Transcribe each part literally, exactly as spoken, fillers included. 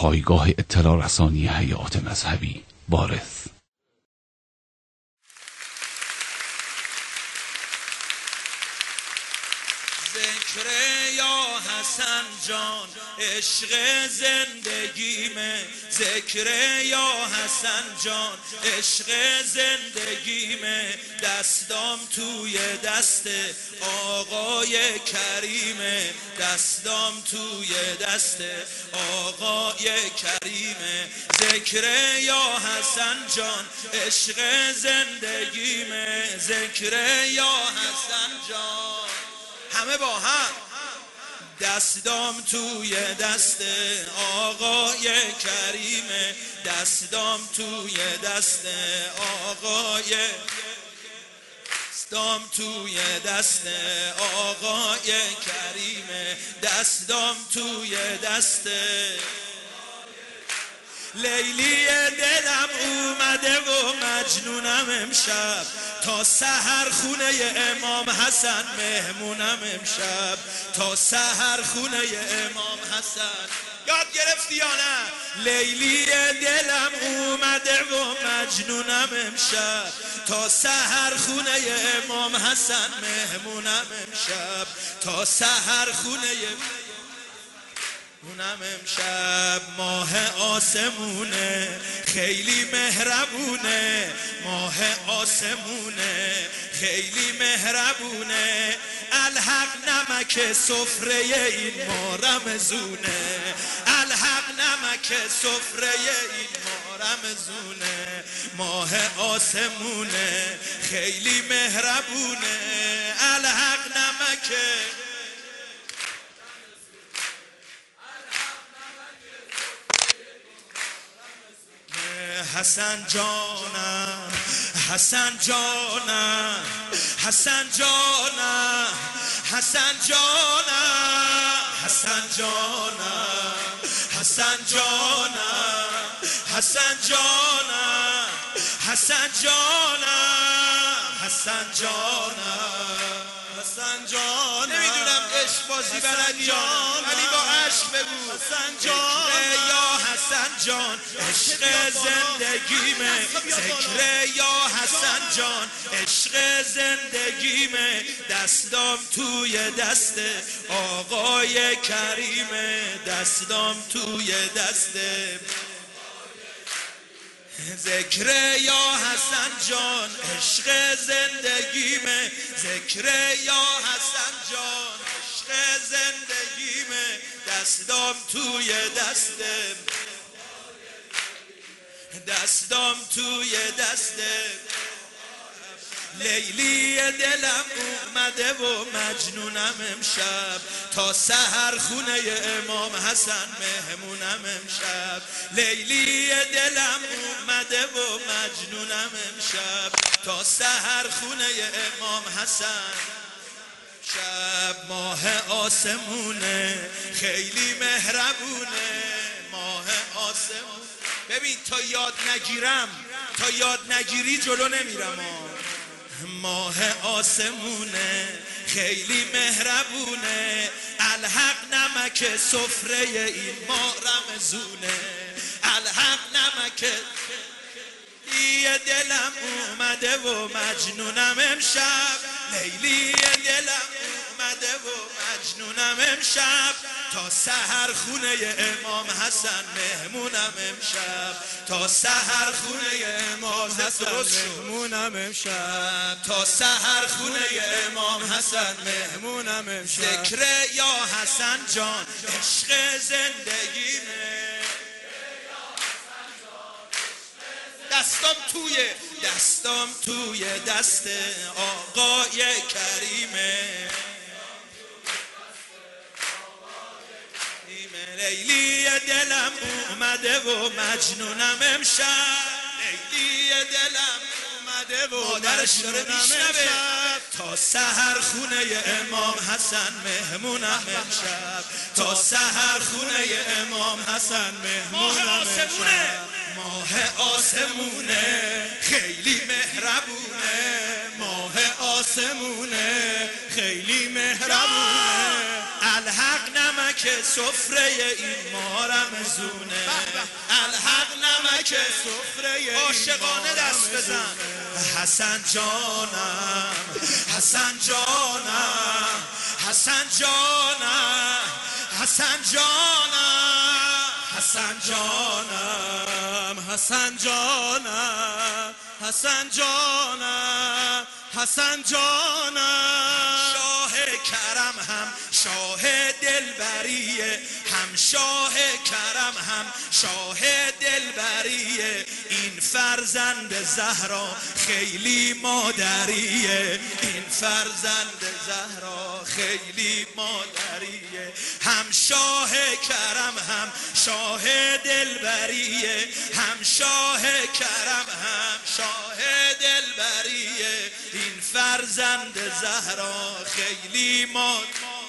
پایگاه اطلاع رسانی حیات مذهبی وارث. ذکر یا حسن جان عشق زندگیمه، ذکر یا حسن جان عشق زندگیمه، دستام توی دست آقای کریمه، دستام توی دست آقای کریمه، ذکر یا حسن جان عشق زندگیمه، ذکر یا حسن جان. همه با هم دستام توی دست آقای کریمه، دستام توی دست آقای دستام توی دست آقای کریمه، دستام توی دست لیلی دلم اومده و مجنونم امشب، تا سحر خونه امام حسن مهمونم امشب، تا سحر خونه امام حسن. یاد گرفتی یا نه؟ لیلی دلم اومده و مجنونم امشب، تا سحر خونه امام حسن مهمونم امشب، تا سحر خونه اونم امشب. ماه آسمونه خیلی مهربونه، ماه آسمونه خیلی مهربونه، الحق نمک سفره این ما رمزونه، الحق نمک سفره این ما رمزونه، ماه آسمونه خیلی مهربونه، الحق نمک حسن جانم، حسن جانم، حسن جانم، حسن جانم، حسن جانم، حسن جانم، حسن جانم، حسن جانم، حسن جانم، حسن جانم. نمیدونم عشق بازی بلدی ولی با عشق بگو حسن جان یا حسن جان عشق زندگیمه، ذکر یا حسن جان عشق زندگیمه، دستام توی دست آقای کریمه، دستام توی دست ذکر یا حسن جان عشق زندگیمه، ذکر یا حسن جان عشق زندگیمه، دستام توی دست دستام توی دست لیلی دلم اومده و مجنونم امشب، تا سحر خونه امام حسن مهمونم امشب، لیلی دلم اومده و مجنونم امشب، تا سحر خونه امام حسن شب. ماه آسمونه خیلی مهربونه، ماه آسمونه. ببین تا یاد نگیرم، تا یاد نگیری جلو نمیرم ها. ماه آسمونه خیلی مهربونه، الحق نمک سفره این ما رمزونه، الحق نمک لیلی دلم اومده و مجنونم امشب، لیلی دلم اومده و مجنونم امشب، تا سحر خونه امام حسن مهمونم امشب، تا سحر خونه امام حسن مهمونم امشب، تا سحر خونه امام حسن مهمونم امشب، ذکر یا حسن جان عشق زندگیمه، دستام توی دستام توی دست آقای کریمه، لیلی دلم اومده و مجنونم امشب، لیلی دلم اومده و مادرش داره میشنوه، تا سحر خونه امام حسن مهمونم امشب، تا سحر خونه امام حسن مهمونم امشب، ماه آسمونه خیلی مهربونه، ماه آسمونه خیلی مهربونه، الحق نمک سفره این ما رمزونه، الحق نمک سفره عاشقانه دست بزن حسن جانم حسن جانم حسن جانم حسن جانم حسن جانم حسن جانم حسن جانم حسن جانم شاه کرم هم شاه دلبریه هم شاه کرم هم شاه دلبریه این فرزند زهرا خیلی مادریه این فرزند زهرا خیلی مادریه هم شاه کرم هم شاه دلبریه هم شاه کرم هم شاه دلبریه این فرزند زهرا خیلی ماد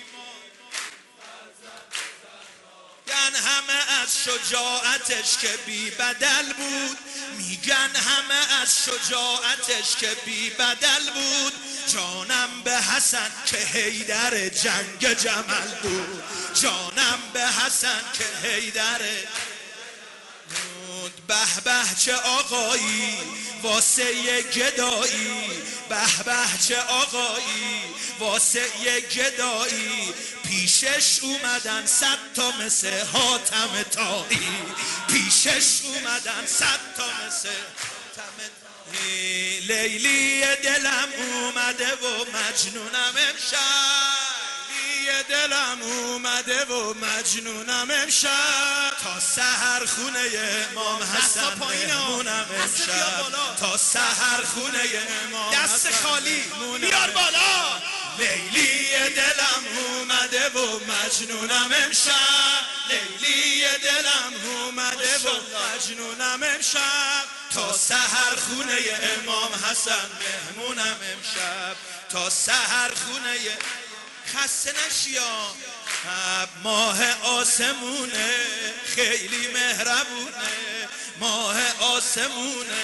میگن همه از شجاعتش که بی بدل بود میگن همه از شجاعتش که بی بدل بود جانم به حسن که حیدر جنگ جمل بود جانم به حسن که حیدر به به چه آقایی واسه گدایی به به چه آقایی واسه گدایی پیشش اومدن صد تا مثل حاتم طایی پیشش اومدن صد تا مثل حاتم طایی لیلی دلم اومده و مجنونم امشب دلم اومده و مجنونم امشب تا سحر خونه امام حسن مهمونم امشب تا سحر خونه امام دست خالی بیار بالا لیلی دلم اومده و مجنونم امشب لیلی دلم اومده و مجنونم امشب تا سحر خونه امام حسن مهمونم امشب تا سحر خونه خسته نشیا ماه آسمونه خیلی مهربونه ماه آسمونه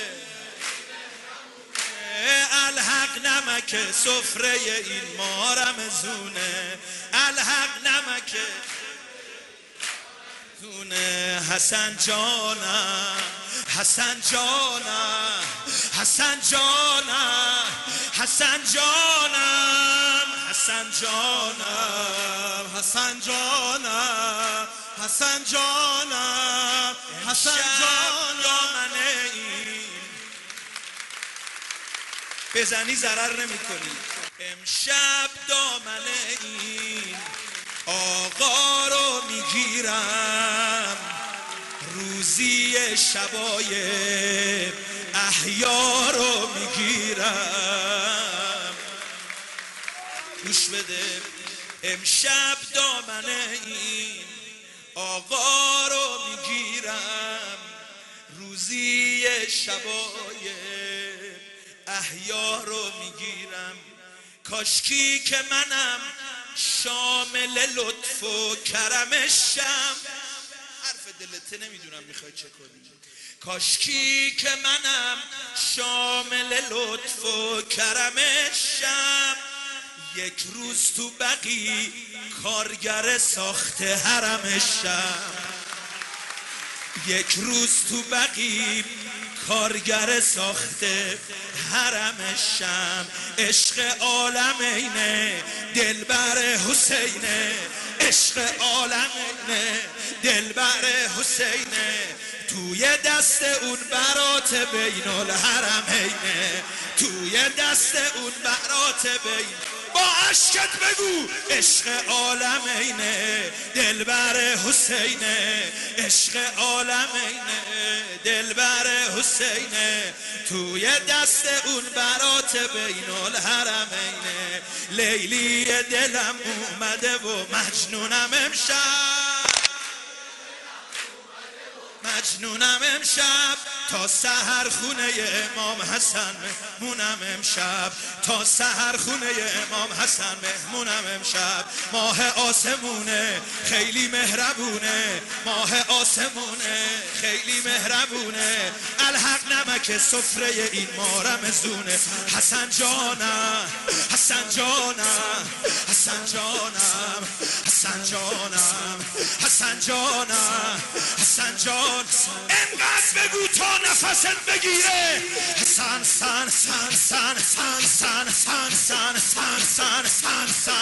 الحق نمک سفره این ماه رمزونه الحق نمک زونه حسن جانم حسن جانم حسن جانم حسن جانم حسن جانم حسن جانم حسن جانم حسن جانم این بزنی ضرر نمی کنی امشب دامن این آقا رو میگیرم روزی شبای احیا رو میگیرم گوش بده امشب دامن این آقا رو میگیرم روزی شبای احیا رو میگیرم کاشکی که منم شامل لطف و کرمشم حرف دلته نمیدونم میخوای چه کنی کاشکی که منم شامل لطف و کرمشم یک روز تو بقی کارگر ساخت حرمشم یک روز تو بقی کارگر ساخته حرمشم عشق عالمینه دلبر حسینه عشق عالمینه دلبر حسینه توی دست اون برات بین الحرمینه توی دست اون برات بین با عشقت بگو عشق عالمینه دلبر حسینه عشق عالمینه دلبر حسینه توی دست اون برات بین الحرمینه لیلی دلم اومده و مجنونم امشب مجنونم امشب تا سحر خونه امام حسن مهمونم امشب تا سحر خونه امام حسن مهمونم امشب ماه آسمونه خیلی مهربونه ماه آسمونه خیلی مهربونه الحق نمک سفره این ماه رمزونه حسن جانم حسن جانم حسن جانم حسن جانم حسن جانم حسن جان انقدر بگو تا نفست بگیره حسن سن سن سن سن سن سن سن سن سن سن